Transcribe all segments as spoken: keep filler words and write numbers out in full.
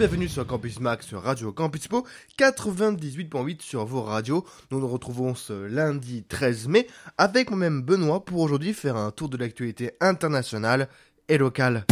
bienvenue sur Campus Max sur Radio Campus Po quatre-vingt-dix-huit virgule huit sur vos radios. Nous nous retrouvons ce lundi treize mai avec moi-même Benoît pour aujourd'hui faire un tour de l'actualité internationale et locale.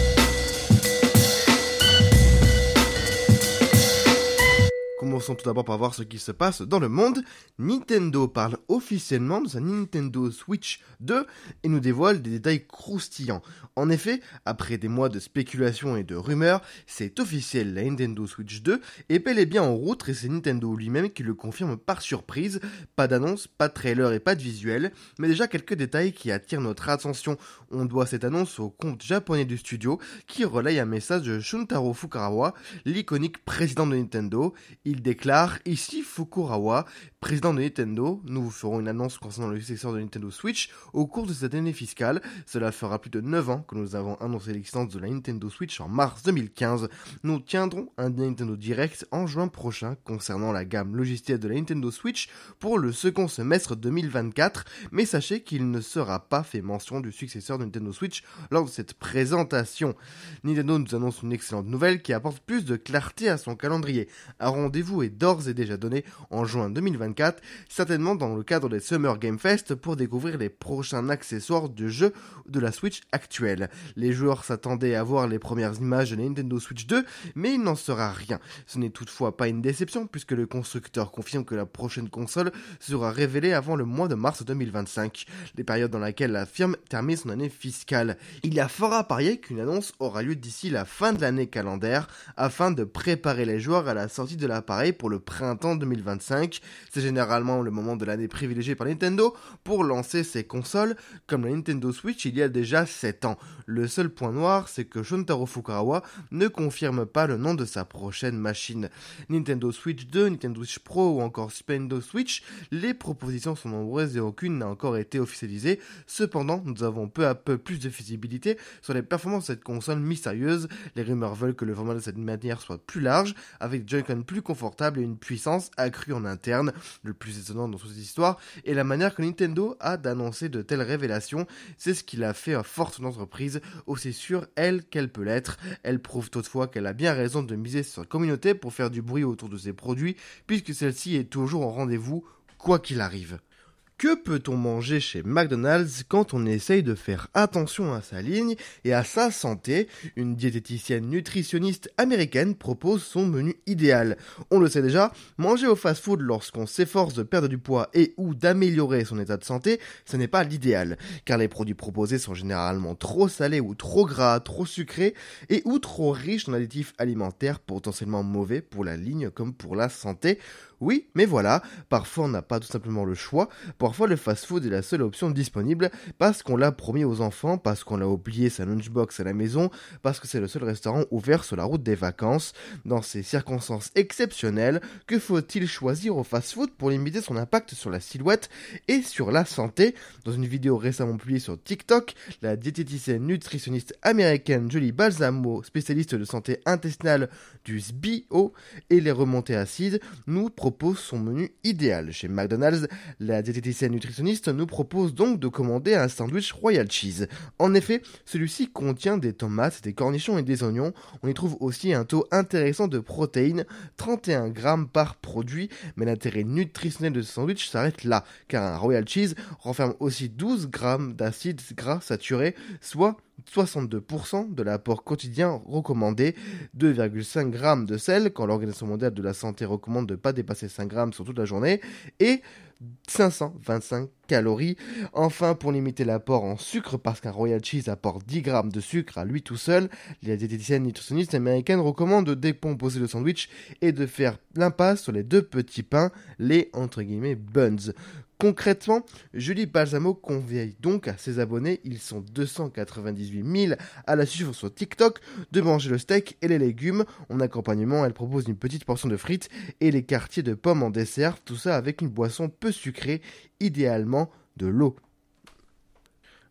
Commençons tout d'abord par voir ce qui se passe dans le monde. Nintendo parle officiellement de sa Nintendo Switch deux et nous dévoile des détails croustillants. En effet, après des mois de spéculation et de rumeurs, c'est officiel, la Nintendo Switch deux est bel et bien en route et c'est Nintendo lui-même qui le confirme par surprise. Pas d'annonce, pas de trailer et pas de visuel, mais déjà quelques détails qui attirent notre attention. On doit cette annonce au compte japonais du studio qui relaye un message de Shuntaro Fukawa, l'iconique président de Nintendo. Il déclare « Ici Fukuhara, président de Nintendo, nous vous ferons une annonce concernant le successeur de Nintendo Switch au cours de cette année fiscale. Cela fera plus de neuf ans que nous avons annoncé l'existence de la Nintendo Switch en mars deux mille quinze. Nous tiendrons un Nintendo Direct en juin prochain concernant la gamme logicielle de la Nintendo Switch pour le second semestre deux mille vingt-quatre, mais sachez qu'il ne sera pas fait mention du successeur de Nintendo Switch lors de cette présentation. Nintendo nous annonce une excellente nouvelle qui apporte plus de clarté à son calendrier. Un rendez-vous est d'ores et déjà donné en juin deux mille vingt-quatre, certainement dans le cadre des Summer Game Fest pour découvrir les prochains accessoires du jeu de la Switch actuelle. Les joueurs s'attendaient à voir les premières images de la Nintendo Switch deux, mais il n'en sera rien. Ce n'est toutefois pas une déception puisque le constructeur confirme que la prochaine console sera révélée avant le mois de mars deux mille vingt-cinq, les périodes dans lesquelles la firme termine son année fiscale. Il y a fort à parier qu'une annonce aura lieu d'ici la fin de l'année calendaire afin de préparer les joueurs à la sortie de l'appareil pour le printemps deux mille vingt-cinq. C'est généralement le moment de l'année privilégié par Nintendo pour lancer ses consoles, comme la Nintendo Switch il y a déjà sept ans. Le seul point noir, c'est que Shuntaro Fukawa ne confirme pas le nom de sa prochaine machine. Nintendo Switch deux, Nintendo Switch Pro ou encore Super Nintendo Switch, les propositions sont nombreuses et aucune n'a encore été officialisée. Cependant, nous avons peu à peu plus de visibilité sur les performances de cette console mystérieuse. Les rumeurs veulent que le format de cette manière soit plus large, avec des Joy-Con plus confortables et une puissance accrue en interne. Le plus étonnant dans toute cette histoire est la manière que Nintendo a d'annoncer de telles révélations. C'est ce qui l'a fait à force d'entreprise, aussi sûre elle qu'elle peut l'être. Elle prouve toutefois qu'elle a bien raison de miser sur sa communauté pour faire du bruit autour de ses produits, puisque celle-ci est toujours au rendez-vous, quoi qu'il arrive. Que peut-on manger chez McDonald's quand on essaye de faire attention à sa ligne et à sa santé? Une diététicienne nutritionniste américaine propose son menu idéal. On le sait déjà, manger au fast-food lorsqu'on s'efforce de perdre du poids et ou d'améliorer son état de santé, ce n'est pas l'idéal, car les produits proposés sont généralement trop salés ou trop gras, trop sucrés et ou trop riches en additifs alimentaires potentiellement mauvais pour la ligne comme pour la santé. Oui, mais voilà, parfois on n'a pas tout simplement le choix, parfois le fast-food est la seule option disponible parce qu'on l'a promis aux enfants, parce qu'on l'a oublié sa lunchbox à la maison, parce que c'est le seul restaurant ouvert sur la route des vacances. Dans ces circonstances exceptionnelles, que faut-il choisir au fast-food pour limiter son impact sur la silhouette et sur la santé? Dans une vidéo récemment publiée sur TikTok, la diététicienne nutritionniste américaine Julie Balsamo, spécialiste de santé intestinale du S B I O et les remontées acides, nous propose son menu idéal. Chez McDonald's, la diététicienne nutritionniste nous propose donc de commander un sandwich Royal Cheese. En effet, celui-ci contient des tomates, des cornichons et des oignons. On y trouve aussi un taux intéressant de protéines, trente et un grammes par produit, mais l'intérêt nutritionnel de ce sandwich s'arrête là, car un Royal Cheese renferme aussi douze grammes d'acides gras saturés, soit soixante-deux pour cent de l'apport quotidien recommandé, deux virgule cinq grammes de sel quand l'Organisation mondiale de la santé recommande de ne pas dépasser cinq grammes sur toute la journée, et cinq cent vingt-cinq calories. Enfin, pour limiter l'apport en sucre, parce qu'un Royal Cheese apporte dix grammes de sucre à lui tout seul, la diététicienne nutritionniste américaine recommande de décomposer le sandwich et de faire l'impasse sur les deux petits pains, les entre guillemets buns. Concrètement, Julie Balsamo convie donc à ses abonnés, ils sont deux cent quatre-vingt-dix-huit mille à la suivre sur TikTok, de manger le steak et les légumes. En accompagnement, elle propose une petite portion de frites et les quartiers de pommes en dessert, tout ça avec une boisson peu sucrée, idéalement de l'eau.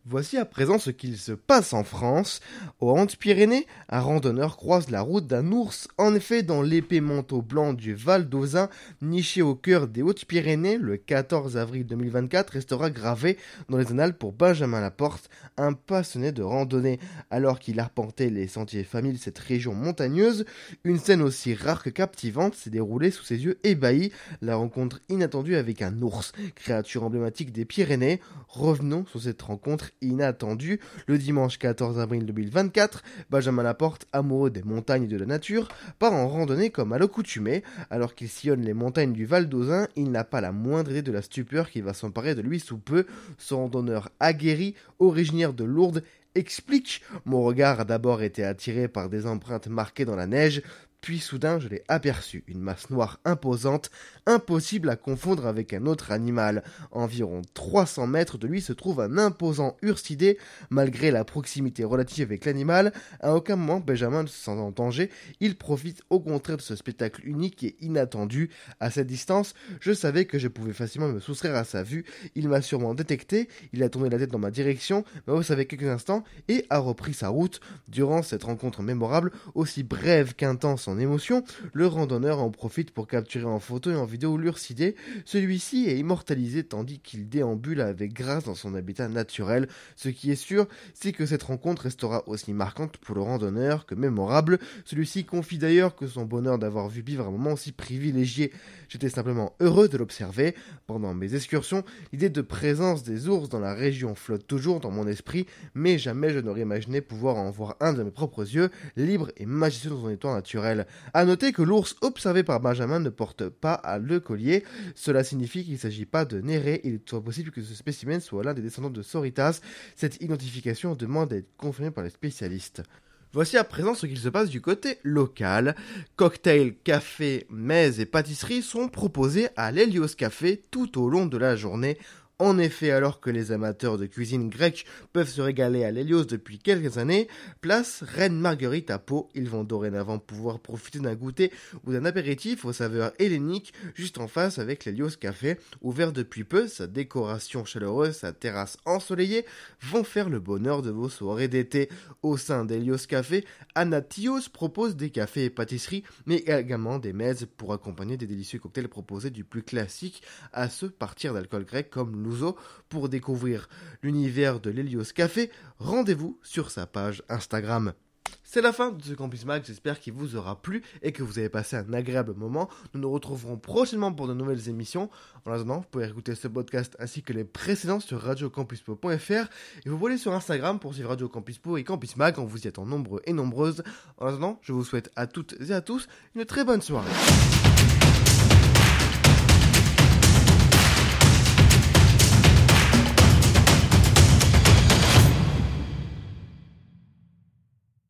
Voici à présent ce qu'il se passe en France. Aux Hautes-Pyrénées, un randonneur croise la route d'un ours. En effet, dans l'épais manteau blanc du Val d'Auzin, niché au cœur des Hautes-Pyrénées, le quatorze avril deux mille vingt-quatre, restera gravé dans les annales pour Benjamin Laporte, un passionné de randonnée. Alors qu'il arpentait les sentiers familles de cette région montagneuse, une scène aussi rare que captivante s'est déroulée sous ses yeux ébahis. La rencontre inattendue avec un ours, créature emblématique des Pyrénées. Revenons sur cette rencontre inattendue. Le dimanche quatorze avril deux mille vingt-quatre, Benjamin Laporte, amoureux des montagnes et de la nature, part en randonnée comme à l'accoutumée. Alors qu'il sillonne les montagnes du Val d'Auzin, il n'a pas la moindre idée de la stupeur qui va s'emparer de lui sous peu. Son randonneur aguerri, originaire de Lourdes, explique « Mon regard a d'abord été attiré par des empreintes marquées dans la neige, puis soudain je l'ai aperçu, une masse noire imposante, impossible à confondre avec un autre animal. Environ trois cents mètres de lui se trouve un imposant ursidé. Malgré la proximité relative avec l'animal, à aucun moment Benjamin ne se sent en danger. Il profite au contraire de ce spectacle unique et inattendu. À cette distance, je savais que je pouvais facilement me soustraire à sa vue. Il m'a sûrement détecté, il a tourné la tête dans ma direction, m'a observé quelques instants et a repris sa route. Durant cette rencontre mémorable, aussi brève qu'intense en émotion, le randonneur en profite pour capturer en photo et en vidéo l'ursidé. Celui-ci est immortalisé tandis qu'il déambule avec grâce dans son habitat naturel. Ce qui est sûr, c'est que cette rencontre restera aussi marquante pour le randonneur que mémorable. Celui-ci confie d'ailleurs que son bonheur d'avoir vu vivre un moment aussi privilégié. J'étais simplement heureux de l'observer. Pendant mes excursions, l'idée de présence des ours dans la région flotte toujours dans mon esprit, mais jamais je n'aurais imaginé pouvoir en voir un de mes propres yeux, libre et majestueux dans son état naturel. A noter que l'ours observé par Benjamin ne porte pas le collier. Cela signifie qu'il ne s'agit pas de Néré. Il est possible que ce spécimen soit l'un des descendants de Soritas. Cette identification demande à être confirmée par les spécialistes. Voici à présent ce qu'il se passe du côté local. Cocktails, café, mets et pâtisseries sont proposés à l'Hélios Café tout au long de la journée. En effet, alors que les amateurs de cuisine grecque peuvent se régaler à l'Hélios depuis quelques années, place Reine Marguerite à Pau. Ils vont dorénavant pouvoir profiter d'un goûter ou d'un apéritif aux saveurs helléniques juste en face avec l'Hélios Café. Ouvert depuis peu, sa décoration chaleureuse, sa terrasse ensoleillée vont faire le bonheur de vos soirées d'été. Au sein d'Hélios Café, Anatios propose des cafés et pâtisseries, mais également des mets pour accompagner des délicieux cocktails proposés du plus classique à ceux partir d'alcool grec comme l'ouzo. Pour découvrir l'univers de l'Hélios Café, rendez-vous sur sa page Instagram. C'est la fin de ce Campus Mag, j'espère qu'il vous aura plu et que vous avez passé un agréable moment. Nous nous retrouverons prochainement pour de nouvelles émissions. En attendant, vous pouvez écouter ce podcast ainsi que les précédents sur radio campus po point f r et vous voulez sur Instagram pour suivre Radio Campus Po et Campus Mag, on vous y attend nombreux et nombreuses. En attendant, je vous souhaite à toutes et à tous une très bonne soirée.